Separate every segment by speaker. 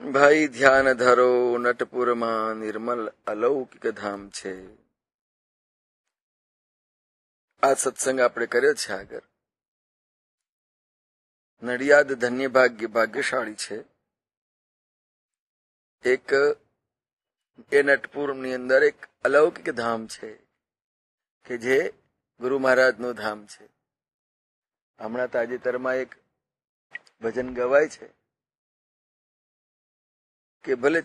Speaker 1: ભાઈ ધ્યાન ધરો નટપુરમાં નિર્મલ અલૌકિક ધામ છે. આ સત્સંગ આપણે કર્યો છે આગળ. નડિયાદ ધન્ય ભાગ્યશાળી છે. એક એ નટપુરની અંદર એક અલૌકિક ધામ છે કે જે ગુરુ મહારાજનું ધામ છે. હમણાં તાજેતરમાં એક ભજન ગવાય છે કે ભલે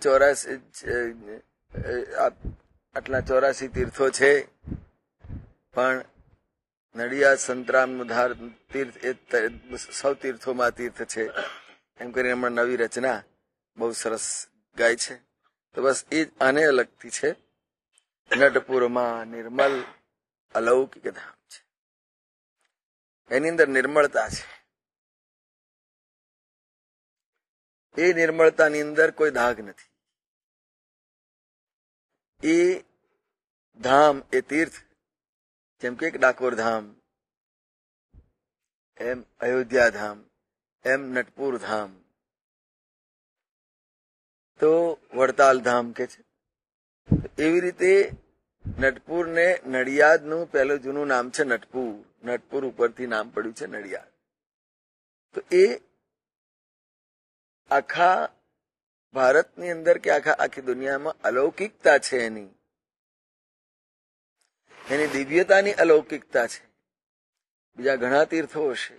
Speaker 1: 84 તીર્થો છે, પણ નડિયાદ સંતરામનું તીર્થ એ સૌ તીર્થોમાં તીર્થ છે એમ કરીને હમણાં નવી રચના બહુ સરસ ગાય છે. તો બસ એ જ આને લગતી છે. નટપુરમાં નિર્મલ અલૌકિક ધામ છે. એની અંદર નિર્મળતા છે. એ નિર્મળતાની અંદર કોઈ દાગ નથી. એ ધામ, એ તીર્થ, જેમ કે એક ડાકોર ધામ, એમ અયોધ્યા ધામ, એમ નટપુર ધામ, તો વડતાલ ધામ કે છે. એવી રીતે નટપુર ને નડિયાદનું પહેલું જૂનું નામ છે નટપુર. નટપુર ઉપરથી નામ પડ્યું છે નડિયાદ. તો એ આખા ભારતની અંદર કે આખી દુનિયામાં અલૌકિકતા છે. એની દિવ્યતાની અલૌકિકતા છે. બીજા ઘણા તીર્થો હશે,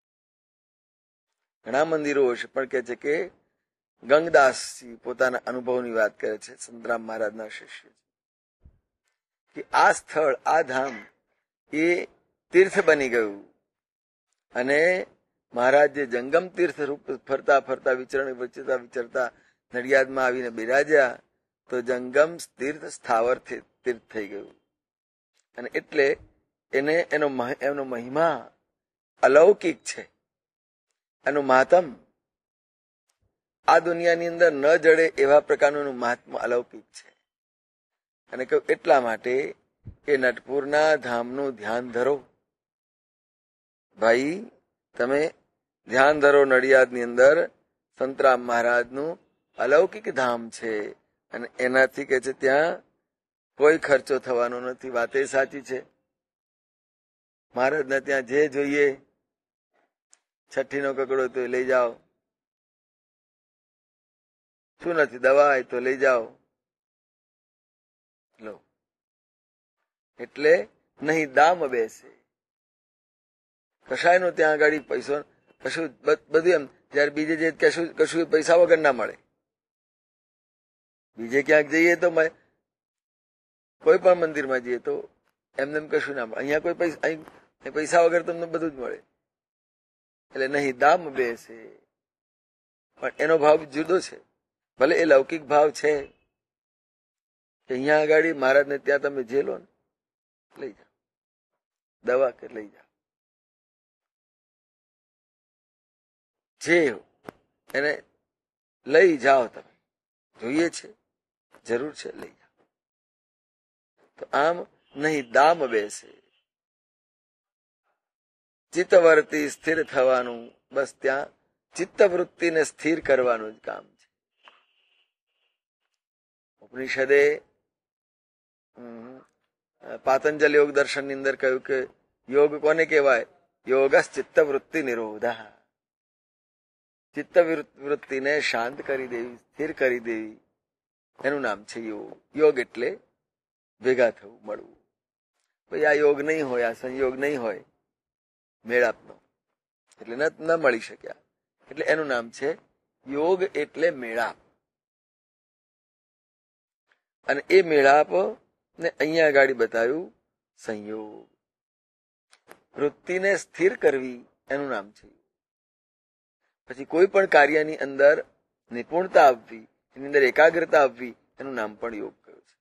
Speaker 1: ઘણા મંદિરો હશે, પણ કે છે કે ગંગદાસજી પોતાના અનુભવની વાત કરે છે, સંતરામ મહારાજના શિષ્ય, કે આ સ્થળ, આ ધામ એ તીર્થ બની ગયું. અને મહારાજ જે જંગમ તીર્થ રૂપ ફરતા ફરતા વિચરતા નડિયાદમાં આવીને બિરાજ્યા, તો જંગમ તીર્થ સ્થાવર તીર્થ થઈ ગયું. અને એટલે એનો મહિમા અલૌકિક છે. એનું મહાત્મ આ દુનિયાની અંદર ન જડે એવા પ્રકારનું મહાત્મા અલૌકિક છે. અને કહ્યું એટલા માટે એ નટપુરના ધામનું ધ્યાન ધરો. ભાઈ તમે ધ્યાન ધરો. નડિયાદની અંદર સંતરામ મહારાજનું અલૌકિક ધામ છે. અને એનાથી કે છે ત્યાં કોઈ ખર્ચો થવાનો નથી. વાતે સાચી છે. મહારાજને ત્યાં જે જોઈએ, છઠ્ઠીનો કકડો તો લઈ જાઓ, શું નથી દવા હોય તો લઈ જાઓ, લો. એટલે નહીં દામ બેસે કશાયનો ત્યાં આગળ પૈસો કશું બધું એમ. જયારે બીજે જે કશું પૈસા વગર ના મળે. બીજે ક્યાંક જઈએ તો કોઈ પણ મંદિરમાં જઈએ તો એમને કશું ના મળે. અહીંયા કોઈ પૈસા વગર તમને બધું જ મળે. એટલે નહીં દામ બેસે. પણ એનો ભાવ જુદો છે. ભલે એ લૌકિક ભાવ છે કે અહીંયા આગળ મહારાજને ત્યાં તમે જે લો ને લઈ જાઓ, દવા કે લઈ જાઓ, જે એને લઈ જાઓ. તમે જોઈએ છે, જરૂર છે, લઈ જાઓ. તો આમ નહીં દામ બેસે. ચિત્તવૃત્તિ સ્થિર થવાનું, બસ ત્યાં ચિત્તવૃત્તિને સ્થિર કરવાનું જ કામ છે. ઉપનિષદે પાતંજલ યોગ દર્શન ની અંદર કહ્યું કે યોગ કોને કહેવાય? યોગસ ચિત્તવૃત્તિ નિરોધ. ચિત્તવૃત્તિને શાંત કરી દેવી, સ્થિર કરી દેવી, એનું નામ છે યોગ. યોગ એટલે ભેગા થવું, મળવું. ભાઈ આ યોગ નહીં હોય, આ સંયોગ નહીં હોય મેળાપનો, એટલે ન મળી શક્યા, એટલે એનું નામ છે યોગ. એટલે મેળાપ. અને એ મેળાપ ને અહીંયા આગળ બતાવ્યું સંયોગ. વૃત્તિને સ્થિર કરવી એનું નામ છે. પછી કોઈ પણ કાર્યની અંદર નિપુણતા આપવી, એની અંદર એકાગ્રતા આપવી, એનું નામ પણ યોગ કહ્યું છે.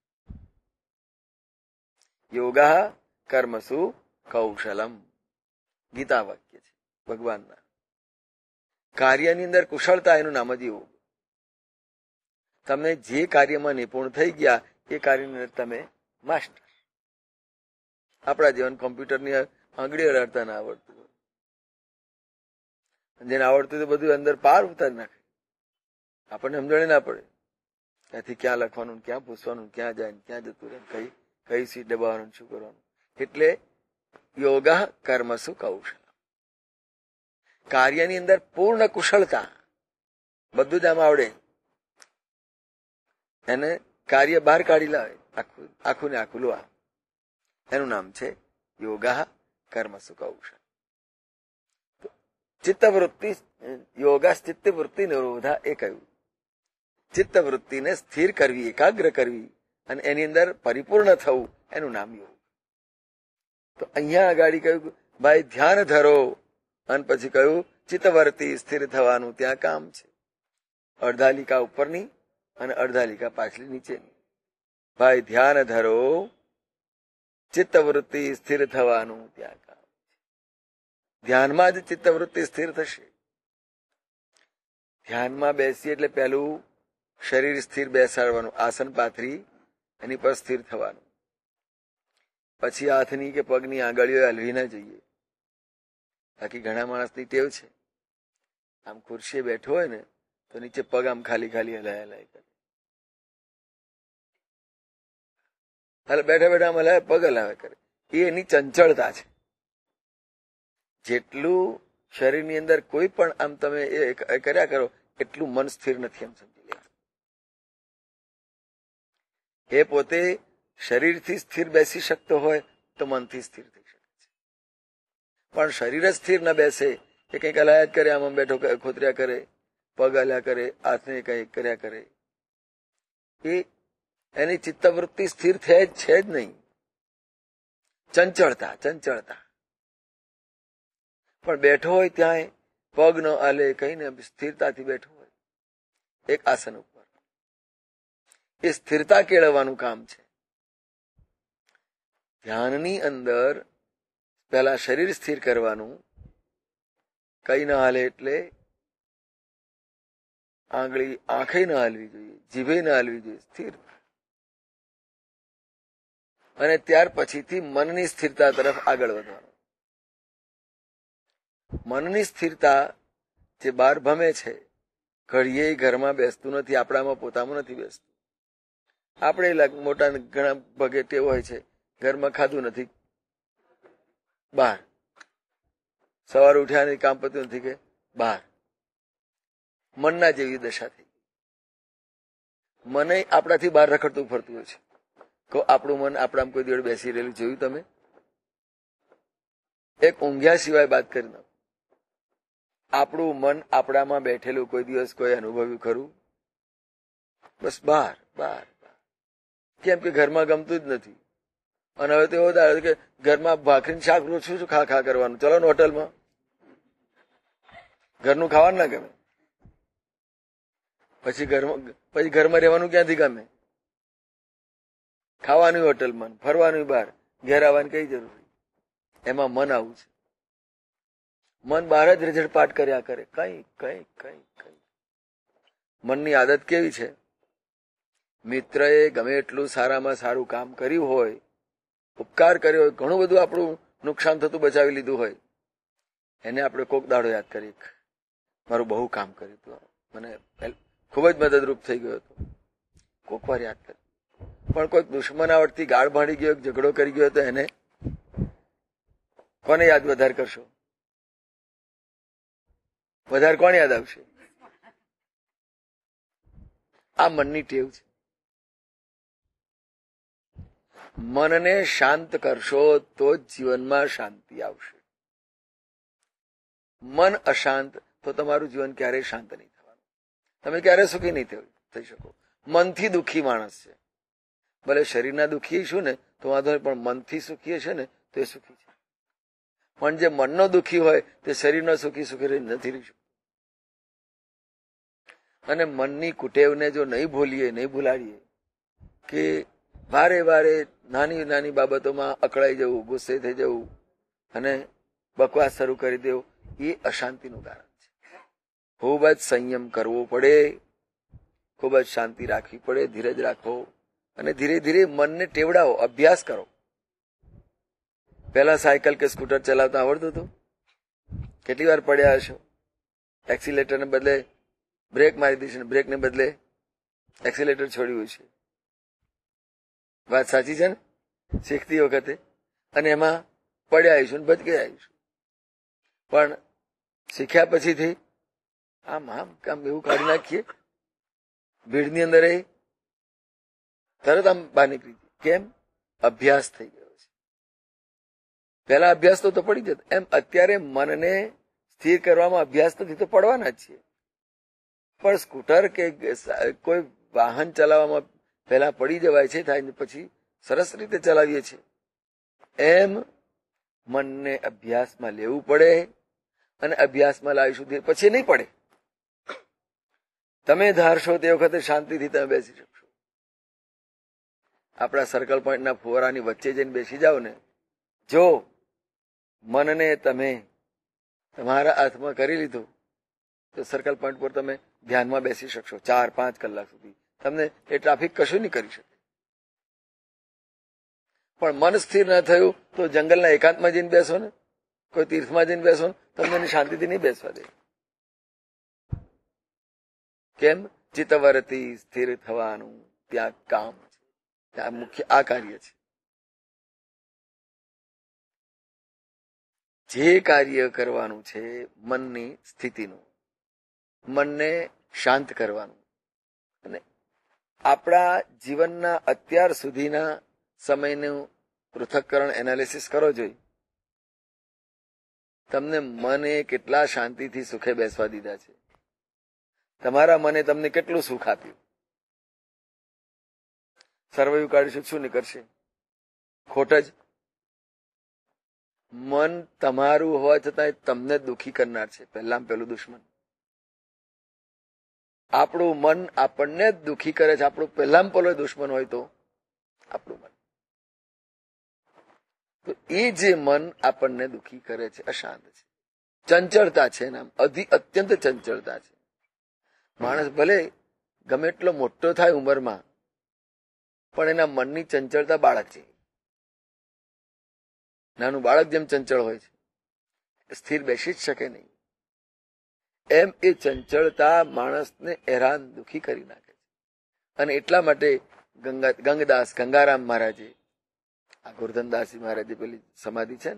Speaker 1: યોગા કર્મસુ કૌશલમ, ગીતા વાક્ય છે ભગવાનના. કાર્યની અંદર કુશળતા, એનું નામ જ યોગ. તમે જે કાર્યમાં નિપુણ થઈ ગયા એ કાર્યની અંદર તમે માસ્ટર. આપણા જીવન કોમ્પ્યુટરની આંગળીઓ અડાડતા ના આવડતું હોય, જેને આવડતું તો બધું અંદર પાર ઉતારી નાખે. આપણને સમજણ ના પડે ત્યાંથી ક્યાં લખવાનું, ક્યાં પૂછવાનું, ક્યાં જાય, ક્યાં જતું રહે, કઈ સીટ દબાવવાનું, શું કરવાનું. એટલે યોગા કર્મસુ કૌશલ, કાર્યની અંદર પૂર્ણ કુશળતા, બધું જ આમ આવડે, એને કાર્ય બહાર કાઢી લાવે, આખું ને આખું લોહા. એનું નામ છે યોગા કર્મસુ કૌશલ. ચિત્તવૃત્તિ, યોગા ચિત્તવૃત્તિ નિરોધા એ કહ્યું. ચિત્તવૃત્તિને સ્થિર કરવી, એકાગ્ર કરવી અને એની અંદર પરિપૂર્ણ થવું, એનું નામ યોગ. તો અહીંયા આગળ કહ્યું ભાઈ ધ્યાન ધરો, અને પછી કહ્યું ચિત્તવૃત્તિ સ્થિર થવાનું ત્યાં કામ છે. અડધા લીકા ઉપરની અને અડધા લીકા પાછલી નીચેની. ભાઈ ધ્યાન ધરો, ચિત્તવૃત્તિ સ્થિર થવાનું ત્યાં કામ છે. ધ્યાનમાં જ ચિત્તવૃત્તિ સ્થિર થશે. ધ્યાનમાં બેસી એટલે પહેલું શરીર સ્થિર બેસાડવાનું, આસન પાથરી એની પર સ્થિર થવાનું. પછી હાથની કે પગની આંગળીઓ હલવી ના જોઈએ. બાકી ઘણા માણસની ટેવ છે, આમ ખુરશીએ બેઠો હોય ને તો નીચે પગ આમ ખાલી ખાલી હલાય હલાય કરે. બેઠા બેઠા આમ હલાય, પગ હલાવે કરે. એ એની ચંચળતા છે. જેટલું શરીરની અંદર કોઈ પણ આમ તમે એ કર્યા કરો એટલું મન સ્થિર નથી, એમ સમજી લે. એ પોતે શરીરથી સ્થિર બેસી શકતો હોય તો મનથી સ્થિર થઈ શકે છે. પણ શરીર જ સ્થિર ન બેસે, એ કંઈક હલાયા જ કરે, આમ બેઠો ખોતર્યા કરે, પગ હલ્યા કરે, હાથને કંઈક કર્યા કરે, એ એની ચિત્તવૃત્તિ સ્થિર છે જ નહીં. ચંચળતા ચંચળતા. પણ બેઠો હોય ત્યાં પગ ન હાલે, કહીને સ્થિરતાથી બેઠો હોય એક આસન ઉપર, એ સ્થિરતા કેળવવાનું કામ છે. ધ્યાનની અંદર પહેલા શરીર સ્થિર કરવાનું, કઈ ના હાલે એટલે આંગળી આંખે ના હાલવી જોઈએ, જીભે ના હાલવી જોઈએ, સ્થિર. અને ત્યાર પછીથી મનની સ્થિરતા તરફ આગળ વધવાનું. મનની સ્થિરતા જે બહાર ભમે છે, ઘડીએ ઘરમાં બેસતું નથી, આપણામાં પોતામાં નથી બેસતું. આપણે મોટા ઘણા ભગે ટેવ હોય છે, ઘરમાં ખાધું નથી, બહાર. સવારે ઉઠ્યા નથી, કામ પત્યું નથી કે બહાર. મનના જેવી દશા થઈ. મને આપણાથી બહાર રખડતું ફરતું હોય છે. કહો આપણું મન આપણામાં કોઈ જોડે બેસી રહેલું જોયું તમે? એક ઊંઘ્યા સિવાય વાત કરી નાખો. આપણું મન આપણામાં બેઠેલું કોઈ દિવસ કોઈ અનુભવ્યું ખરું? બસ બહાર બહાર. કેમ કે ઘરમાં ગમતું જ નથી. અને હવે તો એવો દાડો કે ઘરમાં ભાખરીને શાક રોટલું શું ખા ખા કરવાનું, ચલો ને હોટલમાં. ઘરનું ખાવાનું ના ગમે, પછી ઘરમાં રહેવાનું ક્યાંથી ગમે? ખાવાનું હોટલમાં, ફરવાનું બહાર, ઘેર આવવાની કઈ જરૂર? એમાં મન આવું છે. મન બહાર જ રઝળપાટ કર્યા કરે, કઈ કઈ કઈ કઈ. મનની આદત કેવી છે? મિત્રએ ગમે એટલું સારામાં સારું કામ કર્યું હોય, ઉપકાર કર્યો હોય, ઘણું બધું આપણું નુકસાન થતું બચાવી લીધું હોય, એને આપણે કોક દાડો યાદ કરી, મારું બહુ કામ કર્યું હતું, મને ખૂબ જ મદદરૂપ થઈ ગયો હતો, કોક વાર યાદ કરી. પણ કોઈક દુશ્મનાવટથી ગાળ ભાંડી ગયો, ઝઘડો કરી ગયો તો એને કોને યાદ વધારે કરશો? વધારે કોણ યાદ આવશે? આ મનની ટેવ છે. મનને શાંત કરશો તો જ જીવનમાં શાંતિ આવશે. મન અશાંત તો તમારું જીવન ક્યારેય શાંત નહીં થવાનું. તમે ક્યારેય સુખી નહીં થઈ શકો. મનથી દુઃખી માણસ છે. ભલે શરીરના દુઃખી છું ને તો વાંધો નહીં, પણ મનથી સુખી છે ને તો એ સુખી છે. પણ જે મનનો દુઃખી હોય તે શરીરનો સુખી નથી રહી શકતો. અને મનની કુટેવને જો નહીં ભૂલીએ, નહીં ભૂલાડીએ, કે વારે વારે નાની નાની બાબતોમાં અકળાઈ જવું, ગુસ્સે થઈ જવું અને બકવાસ શરૂ કરી દેવું, એ અશાંતિનું કારણ છે. ખૂબ જ સંયમ કરવો પડે, ખૂબ જ શાંતિ રાખવી પડે, ધીરજ રાખો અને ધીરે ધીરે મનને ટેવડાવો, અભ્યાસ કરો. પહેલા સાયકલ કે સ્કૂટર ચલાવતા આવડતું હતું? કેટલી વાર પડ્યા હશો? એક્સિલેટરને બદલે બ્રેક મારી દઈશું ને બ્રેકને બદલે એક્સિલેટર છોડ્યું છે. વાત સાચી છે ને? શીખતી વખતે અને એમાં પડ્યા આવીશું ને બચકે આવીશું. પણ શીખ્યા પછીથી આમ આમ કામ એવું કાઢી નાખીએ ભીડની અંદર એ તરત આમ બહાર નીકળી ગઈ. કેમ? અભ્યાસ થઈ ગયો છે. પહેલા અભ્યાસ તો પડી જતો. એમ અત્યારે મનને સ્થિર કરવામાં અભ્યાસ નથી તો પડવાના જ છીએ. પણ સ્કૂટર કે કોઈ વાહન ચલાવવામાં પહેલા પડી જવાય છે, થાય પછી સરસ રીતે ચલાવીએ છીએ. એમ મનને અભ્યાસમાં લેવું પડે અને અભ્યાસમાં લાવીશું પછી નહીં પડે. તમે ધારશો તે વખતે શાંતિથી તમે બેસી શકશો. આપણા સર્કલ પોઈન્ટના ફુવારાની વચ્ચે જઈને બેસી જાઓ ને, જો મનને તમે તમારા હાથમાં કરી લીધું તો સર્કલ પોઈન્ટ પર તમે ધ્યાનમાં બેસી શકશો 4-5 કલાક સુધી. તમને એ ટ્રાફિક કશું નહીં કરી શકે. પણ મન સ્થિર ન થયું તો જંગલના એકાંતમાં જઈને બેસો ને, કોઈ તીર્થમાં જઈને બેસો ને, તમને શાંતિથી નહીં બેસવા દે. કેમ? ચિત્તવૃત્તિ સ્થિર થવાનું ત્યાં કામ છે. ત્યાં મુખ્ય આ કાર્ય છે. જે કાર્ય કરવાનું છે મનની સ્થિતિનું, મનને શાંત કરવાનું. અને આપણા જીવનના અત્યાર સુધીના સમયનું પૃથક્કરણ એનાલિસિસ કરો જોઈએ. તમને મને કેટલા શાંતિથી સુખે બેસવા દીધા છે. તમારા મને તમને કેટલું સુખ આપ્યું. સર્વૈવ કાઢીશું શું નીકળશે? ખોટ જ. મન તમારું હોવા છતાં તમને દુઃખી કરનાર છે. પહેલામાં પહેલું દુશ્મન આપણું મન આપણને જ દુઃખી કરે છે. આપણું પહેલામાં પહેલો દુશ્મન હોય તો આપણું મન. તો એ જે મન આપણને દુઃખી કરે છે અશાંત છે, ચંચળતા છે. નામ અત્યંત ચંચળતા છે. માણસ ભલે ગમે એટલો મોટો થાય ઉંમરમાં, પણ એના મનની ચંચળતા બાળક છે. નાનું બાળક જેમ ચંચળ હોય છે, સ્થિર બેસી જ શકે નહીં. એમ એ ચંચળતા માણસને હેરાન દુઃખી કરી નાખે છે. અને એટલા માટે ગંગદાસ ગંગારામ મહારાજે, આ ગોરધનદાસજી મહારાજે પેલી સમાધિ છે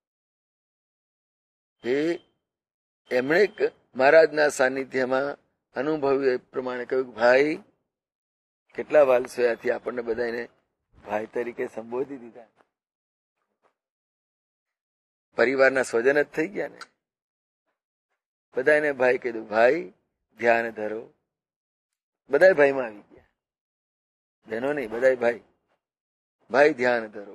Speaker 1: ને, એમણે મહારાજના સાનિધ્યમાં અનુભવ્યું એ પ્રમાણે કહ્યું, ભાઈ કેટલા વાલસોયાથી આપણને બધાને ભાઈ તરીકે સંબોધી દીધા. પરિવારના સ્વજન જ થઈ ગયા ને. બધાને ભાઈ કીધું. ભાઈ ધ્યાન ધરો. બધા ભાઈમાં આવી ગયા. બહેનો નહીં, બધા ભાઈ. ભાઈ ધ્યાન ધરો.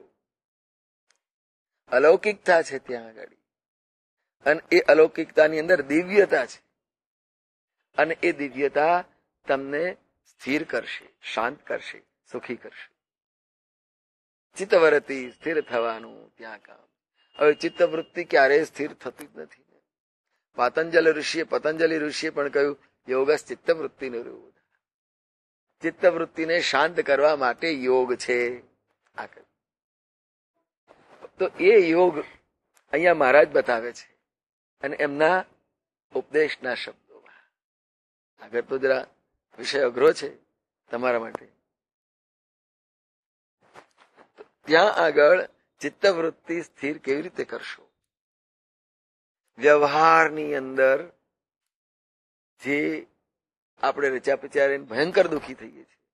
Speaker 1: અલૌકિકતા છે ત્યાં આગળ. અને એ અલૌકિકતાની અંદર દિવ્યતા છે. અને એ દિવ્યતા તમને સ્થિર કરશે, શાંત કરશે, સુખી કરશે. ચિત્તવૃત્તિ સ્થિર થવાનું ત્યાં કામ. હવે ચિત્તવૃત્તિ ક્યારેય સ્થિર થતી જ નથી. પતંજલિ ઋષિએ પણ કહ્યું, યોગસ ચિત્તવૃત્તિનું રૂપ. ચિત્તવૃત્તિને શાંત કરવા માટે યોગ છે. તો એ યોગ અહીંયા મહારાજ બતાવે છે. અને એમના ઉપદેશના શબ્દોમાં. આગળ તો જરા વિષય અઘરો છે તમારા માટે. ત્યાં આગળ ચિત્તવૃત્તિ સ્થિર કેવી રીતે કરશો? વ્યવહારની અંદર જે આપણે રચ્યા પચ્યા ભયંકર દુઃખી થઈએ છીએ,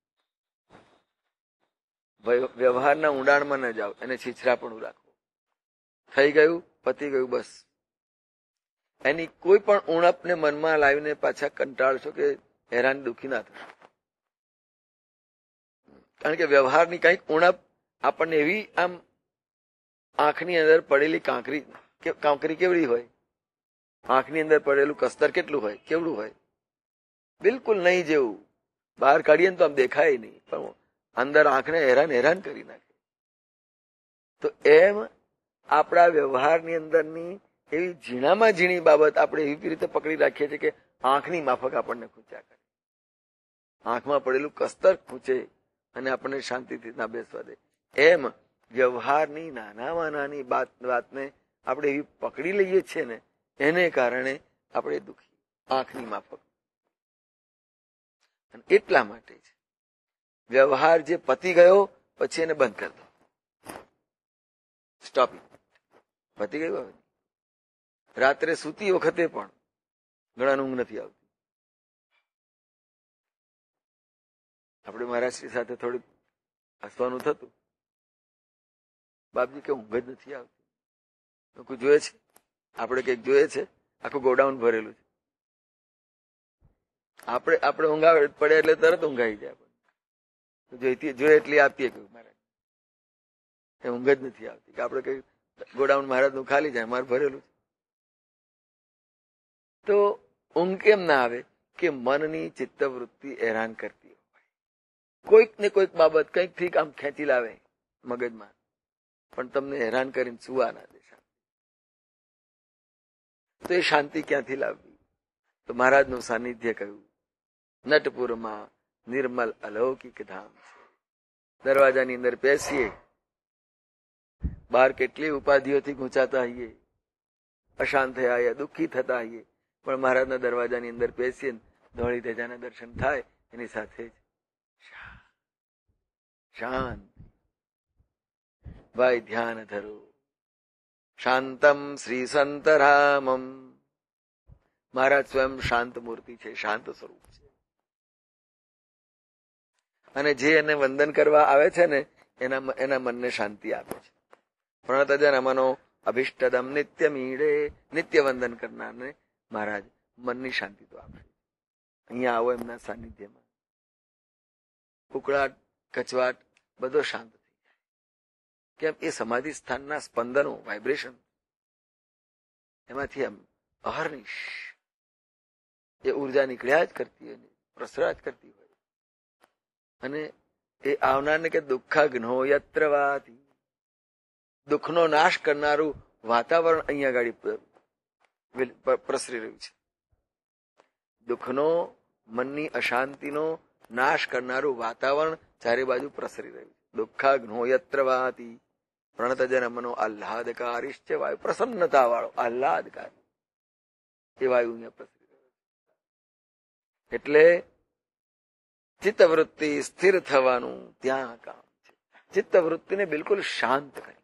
Speaker 1: વ્યવહારના ઊંડાણમાં ન જાઓ, એને છીછરાપણું રાખો. થઈ ગયું, પતી ગયું, બસ. એની કોઈ પણ ઉણપને મનમાં લાવીને પાછા કંટાળશો કે હેરાન દુઃખી ના થશો. કારણ કે વ્યવહારની કંઈક ઉણપ આપણને એવી આમ આંખની અંદર પડેલી કાંકરી કેવડી હોય, આંખની અંદર પડેલું કસ્તર કેટલું હોય, કેવડું હોય, બિલકુલ નહીં જેવું. બહાર કાઢીએ ને તો આમ દેખાય નહીં, પણ અંદર આંખને હેરાન કરી નાખે. તો એમ આપણા વ્યવહારની અંદરની એવી ઝીણામાં ઝીણી બાબત આપણે એવી રીતે પકડી રાખીએ છીએ કે આંખની માફક આપણને ખૂંચ્યા કરે. આંખમાં પડેલું કસ્તર ખૂંચે અને આપણને શાંતિથી ના બેસવા દે. એમ વ્યવહારની નાનામાં નાની વાતને આપણે એવી પકડી લઈએ છીએ ને, એને કારણે આપણે દુઃખી. આંખની માફક અને એટલા માટે છે વ્યવહાર જે પતી ગયો પછી એને બંધ કરી દો, સ્ટોપ. પતી ગયું. હવે રાત્રે સૂતી વખતે પણ ઘણા ઊંઘ નથી આવતી. આપણે મહારાજશ્રી સાથે થોડુંક હસવાનું થતું. બાપજી કે ઊંઘ જ નથી આવતી. લોકો જોઈએ છે, આપણે કઈક જોઈએ છે, આખું ગોડાઉન ભરેલું છે. આપણે ઊંઘાવે પડે એટલે તરત ઊંઘાઈ જાય. જોઈએ એટલી આપીએ કહ્યું મહારાજ એ ઊંઘ જ નથી આવતી. કે આપણે કઈ ગોડાઉન મહારાજ નું ખાલી જાય, મારે ભરેલું છે. તો ઊંઘ કેમ ના આવે? કે મનની ચિત્તવૃત્તિ હેરાન કરતી હોય. કોઈક ને કોઈક બાબત કંઈક થી આમ ખેંચી લાવે મગજમાં, પણ તમને હેરાન કરીને સુવા ના દે. તો એ શાંતિ ક્યાંથી લાવવી? તો મહારાજનું સાનિધ્ય કહ્યું નટપુરમાં નિર્મલ અલૌકિક ધામ છે. દરવાજાની અંદર બેસીએ, બહાર કેટલી ઉપાધિઓથી ગુંચાતા હોઈએ, અશાંત થયા હોઈએ, દુઃખી થતા હોઈએ, પણ મહારાજના દરવાજાની અંદર બેસીએ, ધોળી ધજાના દર્શન થાય, એની સાથે જ શાંત. ભાઈ ધ્યાન ધરો શાંતમ શ્રી સંતરામમ. મહારાજ સ્વયં શાંત મૂર્તિ છે, શાંત સ્વરૂપ છે. અને જે એને વંદન કરવા આવે છે ને એના મનને શાંતિ આપે છે. પ્રણતજનમનો અભિષ્ટદમ નિત્ય મીડે. નિત્ય વંદન કરનારને મહારાજ મનની શાંતિ તો આપે. અહીંયા આવો એમના સાનિધ્યમાં, ઉકળાટ કચવાટ બધો શાંત થઈ જાય. કેમ? એ સમાધિ સ્થાનના સ્પંદનો, વાઇબ્રેશન, એમાંથી એમ અહર્નિશ એ ઉર્જા નીકળ્યા જ કરતી હોય, પ્રસરા જ કરતી હોય. અને એ આવનારને કે દુઃખગ્નો યત્ર વાતિ, દુઃખનો નાશ કરનારું વાતાવરણ અહીંયા આગળ પ્રસરી રહ્યું છે. દુઃખનો, મનની અશાંતિનો નાશ કરનારું વાતાવરણ ચારે બાજુ પ્રસરી રહ્યું છે. દુઃખગ્નો યત્ર વાતિ પ્રણતજન મનો આહ્લાદકારીશ્ચ વાયુ. પ્રસન્નતા વાળો, આહ્લાદકારી એ વાયુ અહીંયા પ્રસરી રહ્યો છે. એટલે ચિત્તવૃત્તિ સ્થિર થવાનું ત્યાં કામ છે. ચિત્તવૃત્તિને બિલકુલ શાંત કરી.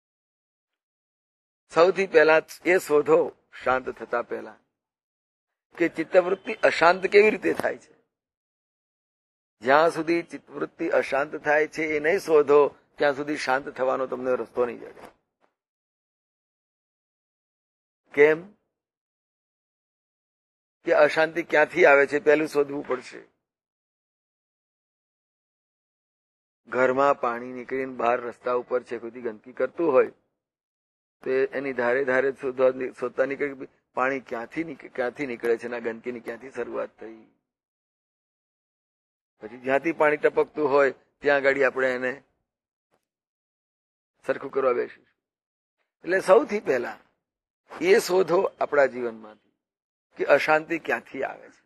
Speaker 1: સૌથી પહેલા એ શોધો શાંત થતા પહેલા કે ચિત્તવૃત્તિ અશાંત કેવી રીતે થાય છે. જ્યાં સુધી ચિત્તવૃત્તિ અશાંત થાય છે એ નહીં શોધો ત્યાં સુધી શાંત થવાનો તમને રસ્તો નહીં જડે. કેમ? કે અશાંતિ ક્યાંથી આવે છે પહેલું શોધવું પડશે. ઘરમાં પાણી નીકળીને બહાર રસ્તા ઉપર છે કોઈ ગંદકી કરતું હોય તો એની ધારે ધારે શોધતા નીકળે પાણી ક્યાંથી નીકળે છે, ના ગંદકીની ક્યાંથી શરૂઆત થઈ. પછી જ્યાંથી પાણી ટપકતું હોય ત્યાં આગળ આપણે એને સરખું કરવા બેસીશું. એટલે સૌથી પહેલા એ શોધો આપણા જીવનમાંથી કે અશાંતિ ક્યાંથી આવે છે,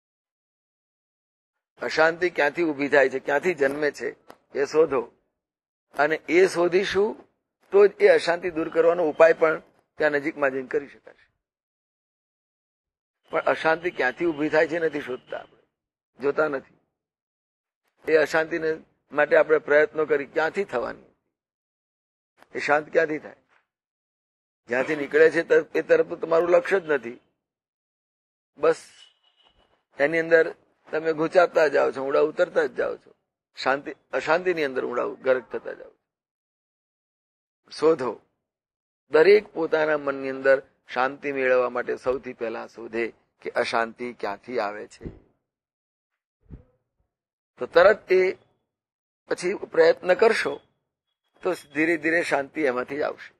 Speaker 1: અશાંતિ ક્યાંથી ઊભી થાય છે, ક્યાંથી જન્મે છે એ શોધો. અને એ શોધીશું તો જ એ અશાંતિ દૂર કરવાનો ઉપાય પણ ત્યાં નજીકમાં જઈને કરી શકાશે. પણ અશાંતિ ક્યાંથી ઊભી થાય છે નથી શોધતા, આપણે જોતા નથી. એ અશાંતિને માટે આપણે પ્રયત્નો કરી ક્યાંથી થવાની, એ શાંત ક્યાંથી થાય? જ્યાંથી નીકળે છે એ તરફ તો તમારું લક્ષ્ય જ નથી. બસ એની અંદર તમે ગુંચાતા જાઓ છો, ઊંડા ઉતરતા જ જાઓ છો, અશાંતિની અંદર ઊંડા ગરક થતા જાઓ છો. શોધો. દરેક પોતાના મનની અંદર શાંતિ મેળવવા માટે સૌથી પહેલા શોધે કે અશાંતિ ક્યાંથી આવે છે. તો તરત એ પછી પ્રયત્ન કરશો તો ધીરે ધીરે શાંતિ એમાંથી જ આવશે.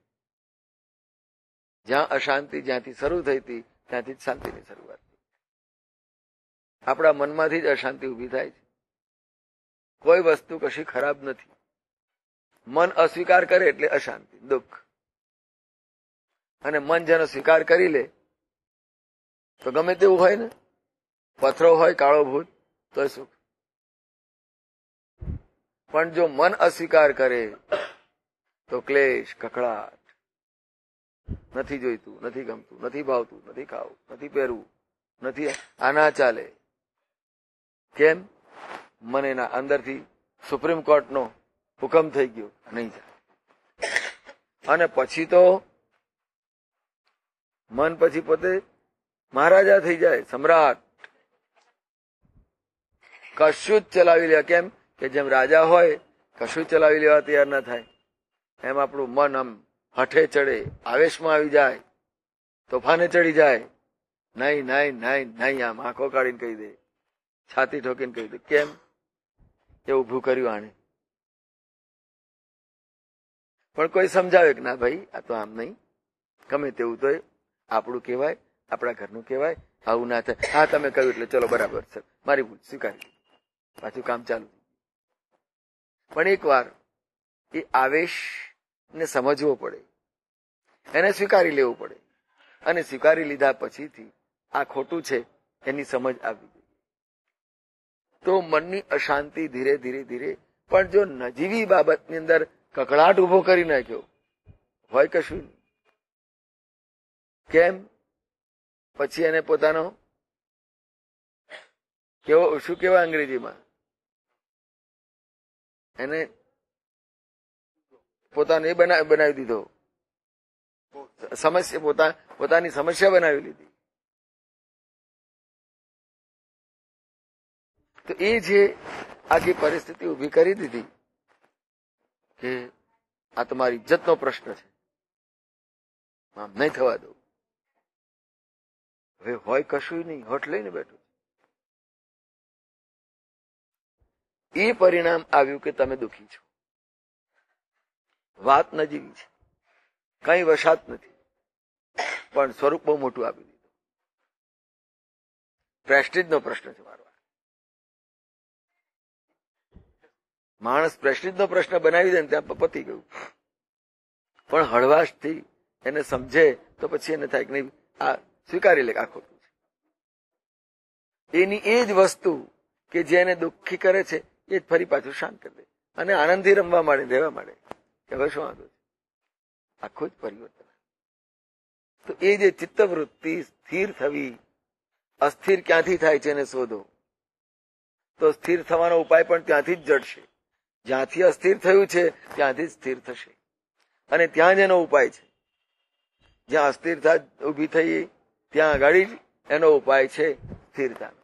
Speaker 1: જ્યાં અશાંતિ જ્યાંથી શરૂ થઈ હતી ત્યાંથી જ શાંતિની શરૂઆત થઈ. આપણા મનમાંથી જ અશાંતિ ઊભી થાય છે. કોઈ વસ્તુ કશી ખરાબ નથી. મન અસ્વીકાર કરે એટલે અશાંતિ, દુઃખ. અને મન જેનો સ્વીકાર કરી લે તો ગમે તેવું હોય ને, પથરો હોય કાળો ભૂત તો સુખ. પણ જો મન અસ્વીકાર કરે તો ક્લેશ, કકળાટ, નથી જોઈતું, નથી ગમતું, નથી ભાવતું, નથી ખાવું, નથી પહેરવું, નથી, આ ના ચાલે, કેમ? મને એના અંદરથી સુપ્રીમ કોર્ટનો હુકમ થઈ ગયો, નહીં જાય. અને પછી તો મન પછી પોતે મહારાજા થઈ જાય, સમ્રાટ. કશું જ ચલાવી લે. કેમ કે જેમ રાજા હોય કશું ચલાવી લેવા તૈયાર ના થાય, એમ આપણું મન આમ હઠે ચડે, આવેશમાં આવી જાય, તોફાને ચડી જાય. નહીં નહીં નહીં નહીં, આમ આંખો કાઢીને કહી દે, છાતી ઠોકીને કહી દે. કેમ? એ ઉભું કર્યું આને. પણ કોઈ સમજાવે કે ના ભાઈ આ તો આમ નહીં, ગમે તેવું તો આપણું કહેવાય, આપણા ઘરનું કહેવાય, આવું ના થાય. હા તમે કહ્યું એટલે ચલો બરાબર છે, મારી ભૂલ સ્વીકારી, પાછું કામ ચાલુ. પણ એક વાર એ આવેશને સમજવો પડે, એને સ્વીકારી લેવું પડે. અને સ્વીકારી લીધા પછીથી આ ખોટું છે એની સમજ આવી ગઈ, તો મનની અશાંતિ ધીરે ધીરે ધીરે, પણ જો નજીવી બાબતની અંદર કકળાટ ઉભો કરી નાખ્યો હોય કશું નહીં. કેમ? પછી એને પોતાનો કેવો, શું કહેવાય અંગ્રેજીમાં, એને પોતાને એ બનાવી દીધો, સમસ્યા, પોતાની સમસ્યા બનાવી લીધી. તો એ જે આખી પરિસ્થિતિ ઉભી કરી દીધી કે આ તમારી ઇજ્જતનો પ્રશ્ન છે, આમ નહીં થવા દઉં. હવે હોય કશું નહીં, હોઠ લઈને બેઠું. એ પરિણામ આવ્યું કે તમે દુઃખી છો. વાત નજીવી છે, કઈ વશાત નથી, પણ સ્વરૂપ બહુ મોટું આપી દીધું. પ્રેસ્ટીજનો પ્રશ્ન છે મારો. માણસ પ્રેસ્ટીજનો પ્રશ્ન બનાવી દે ને ત્યાં પતી ગયું. પણ હળવાશથી એને સમજે તો પછી એને થાય કે નહીં, આ સ્વીકારી લે આ ખોટું છે. એની એ જ વસ્તુ કે જે એને દુઃખી કરે છે એ જ ફરી પાછું શાંત કરી દે અને આનંદથી રમવા માંડે, રહેવા માંડે કે હવે શું વાંધો છે. આખું જ પરિવર્તન. તો એ જે ચિત્તવૃત્તિ સ્થિર થવી, અસ્થિર ક્યાંથી થાય છે એને શોધો, તો સ્થિર થવાનો ઉપાય પણ ત્યાંથી જ જડશે. જ્યાંથી અસ્થિર થયું છે ત્યાંથી જ સ્થિર થશે. અને ત્યાં જ એનો ઉપાય છે. જ્યાં અસ્થિરતા ઉભી થઈ ત્યાં આગળ જ એનો ઉપાય છે સ્થિરતાનો.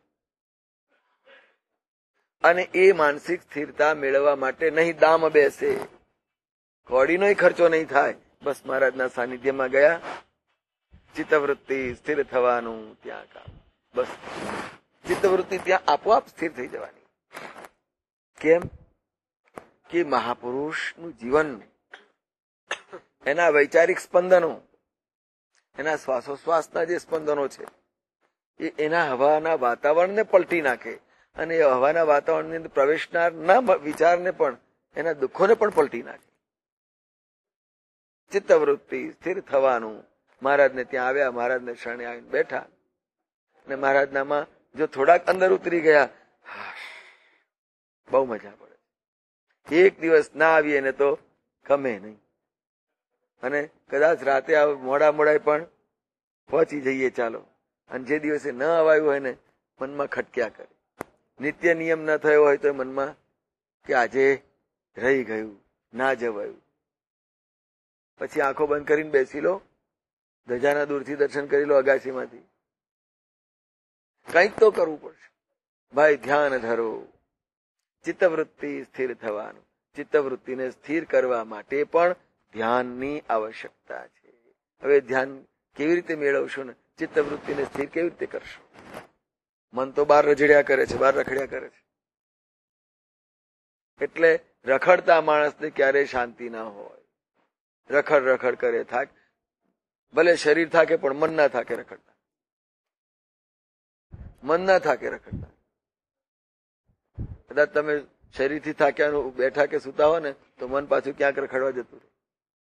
Speaker 1: અને એ માનસિક સ્થિરતા મેળવવા માટે નહીં દામ બેસે, કોડીનોય ખર્ચો નહીં થાય. બસ મહારાજના સાનિધ્યમાં ગયા, ચિત્તવૃત્તિ સ્થિર થવાનું ત્યાં કામ. બસ ચિત્તવૃત્તિ ત્યાં આપોઆપ સ્થિર થઈ જવાની. કેમ કે મહાપુરુષનું જીવન, એના વૈચારિક સ્પંદનો, એના શ્વાસોશ્વાસના જે સ્પંદનો છે એ એના હવાના વાતાવરણને પલટી નાખે અને એ હવાના વાતાવરણની અંદર પ્રવેશનારના વિચારને પણ, એના દુઃખોને પણ પલટી નાખે. ચિત્તવૃત્તિ સ્થિર થવાનું. મહારાજને ત્યાં આવ્યા, મહારાજને શરણે આવીને બેઠા અને મહારાજનામાં જો થોડાક અંદર ઉતરી ગયા, બહુ મજા પડે. એક દિવસ ના આવીએ ને તો ગમે નહીં, અને કદાચ રાતે મોડા પણ પહોંચી જઈએ ચાલો. અને જે દિવસે ન અવાયું હોય ને મનમાં ખટક્યા કરે. નિત્ય નિયમ ન થયો હોય તો મનમાં કે આજે રહી ગયું, ના જવાયું. પછી આંખો બંધ કરીને બેસી લો, ધજાના દૂરથી દર્શન કરી લો, અગાશીમાંથી. કંઈક તો કરવું પડશે ભાઈ. ધ્યાન ધરો, ચિત્તવૃત્તિ સ્થિર થવાનું. ચિત્તવૃત્તિને સ્થિર કરવા માટે પણ ધ્યાનની આવશ્યકતા છે. હવે ધ્યાન કેવી રીતે મેળવશો ને, ચિત્તવૃત્તિને સ્થિર કેવી રીતે કરશો? મન તો બહાર રજડ્યા કરે છે, બહાર રખડ્યા કરે છે. એટલે રખડતા માણસને ક્યારેય શાંતિ ના હોય. રખડ રખડ કરે, થાક, ભલે શરીર થાકે પણ મન ના થાકે રખડતા, મન ના થાકે રખડતા. કદાચ તમે શરીરથી થાક્યા બેઠા કે સુતા હો ને તો મન પાછું ક્યાંક રખડવા જતું રહે.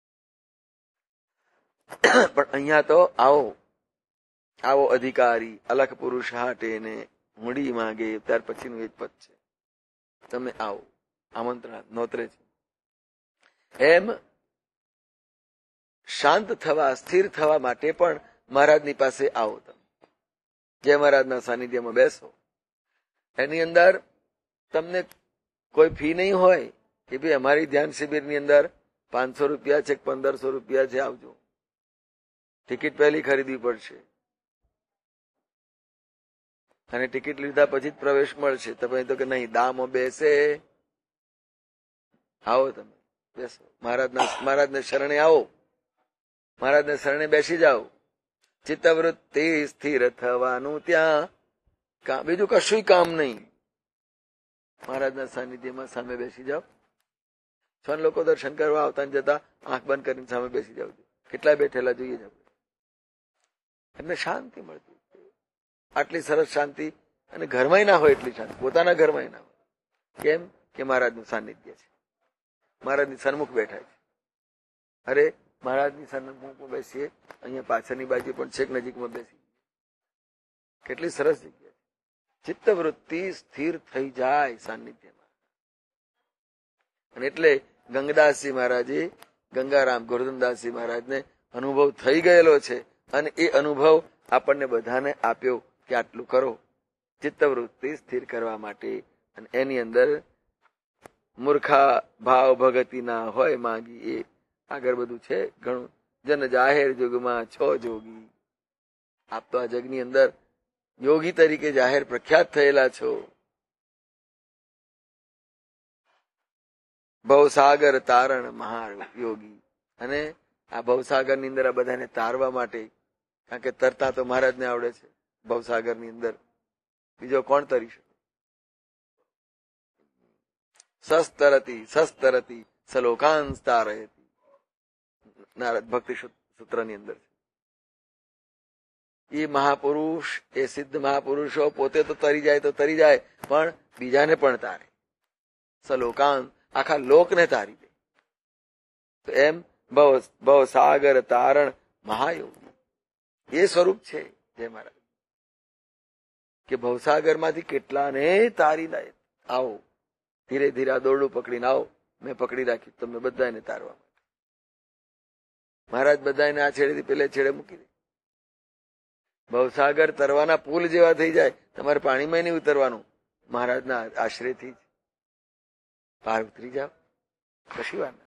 Speaker 1: પણ અહીંયા તો આવો આવો અધિકારી અલખ પુરુષ હાટે ને મૂડી માંગે, ત્યાર પછીનું એ જ પદ છે. તમે આવો, આમંત્રણ નોતરે છે. એમ શાંત થવા, સ્થિર થવા માટે પણ મહારાજની પાસે આવો. તમે જય મહારાજના સાનિધ્યમાં બેસો એની અંદર તમને કોઈ ફી નહીં હોય કે ભાઈ અમારી ધ્યાન શિબિરની અંદર 500 રૂપિયા છે, 1500 રૂપિયા છે, આવજો. ટિકિટ પહેલી ખરીદવી પડશે અને ટિકિટ લીધા પછી જ પ્રવેશ મળશે. તમે તો કે નહીં, દામો બેસે, આવો તમે બેસો, મહારાજને શરણે આવો, મહારાજને શરણે બેસી જાઓ. ચિત્તવૃત્તિ સ્થિર થવાનું ત્યાં બીજું કશું કામ નહીં. મહારાજના સાનિધ્યમાં સામે બેસી જાઓ. સ્વન લોકો દર્શન કરવા આવતા જતા આંખ બંધ કરીને સામે બેસી જાવ. કેટલા બેઠેલા જોઈએ જ આપણે, એમને શાંતિ મળતી. આટલી સરસ શાંતિ અને ઘરમાં ના હોય એટલી શાંતિ પોતાના ઘરમાં ના હોય. કેમ કે મહારાજનું સાનિધ્ય છે, મહારાજની સન્મુખ બેઠા છે. અરે મહારાજની સન્મુખમાં બેસીએ, અહીંયા પાછળની બાજુ પણ છેક નજીકમાં બેસી, કેટલી સરસ જગ્યા છે. ચિત્તવૃત્તિ સ્થિર થઈ જાય સાનિધ્યમાં. અને એટલે ગંગદાસજી મહારાજે ગંગારામ ગોરધનદાસજી મહારાજને અનુભવ થઈ ગયેલો છે અને એ અનુભવ આપણને બધાને આપ્યો કે આટલું કરો ચિત્તવૃત્તિ સ્થિર કરવા માટે. અને એની અંદર મૂર્ખા ભાવ ભગતિ ના હોય માંગી, એ આગળ બધું છે ઘણું. જન જાહેર જુગમાં છો જોગી. આપ તો આ જગની અંદર યોગી તરીકે જાહેર પ્રખ્યાત થયેલા છો. ભવસાગર તારણ મહાયોગી. અને આ ભવસાગર ની અંદર આ બધાને તારવા માટે, કારણ કે તરતા તો મહારાજને આવડે છે. ભવસાગર ની અંદર બીજો કોણ તરી શકે? સસ્તરતી સલોકાંશ તારયતી, નારદ ભક્તિ સૂત્ર ની અંદર છે. એ મહાપુરુષ, એ સિદ્ધ મહાપુરુષો પોતે તો તરી જાય તો તરી જાય, પણ બીજાને પણ તારે. સલોકાંશ, આખા લોકને તારી દે. તો એમ ભવસાગર તારણ મહાયોગી એ સ્વરૂપ છે જય મહારાજ, કે ભવસાગર માંથી કેટલાને તારી દે. આવો ધીરે ધીરે આ દોરડું પકડીને આવો, મેં પકડી રાખ્યું તમને બધાને તારવા માટે. મહારાજ બધાને આ છેડેથી પેલે છેડે મૂકી દે. ભવસાગર તરવાના પુલ જેવા થઈ જાય, તમારે પાણીમાં નહીં ઉતરવાનું, મહારાજના આશ્રયથી જ પાર ઉતરી જાવ, કશી વાર ના.